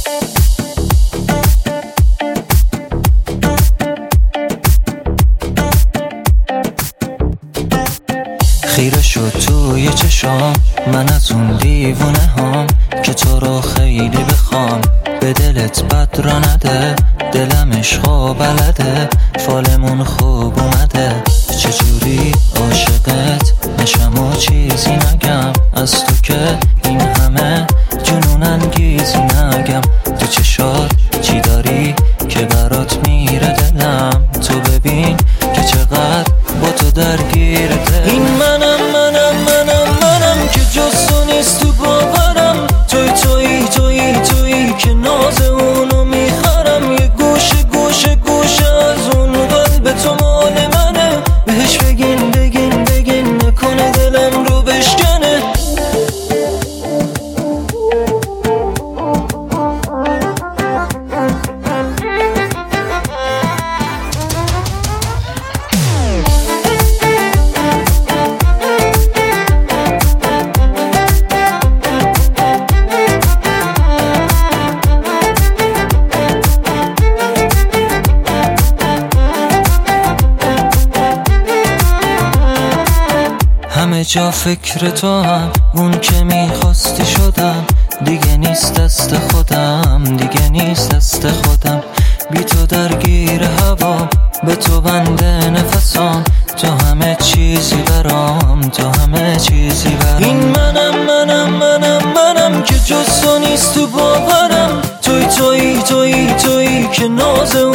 خیره شد توی چشام من از اون دیوونه هام که تو رو خیلی بخوام، به دلت بد را نده، دلم عشقا بلده، فالمون خوب اومده، چجوری عاشقت نشم و چیزی نگم، از تو که این همه جنون انگیزی نگم، تو چشات چی داری که برات میره دلم، تو ببین که چقدر با تو درگیر دلم. این منم که جز تو نیست تو باورم، تویی که ناز اونو میخرم، یه گوشه از اون قلب تو مال منه، بهش بگین نکنه دلم رو بشکنه. همه جا فکر تو هم، اون که میخواستی شدم، دیگه نیست دست خودم، بی تو درگیر هوا، به تو بنده نفسام، تو همه چیزی برام. این منم که جز تو نیست تو باورم، تویی که ناز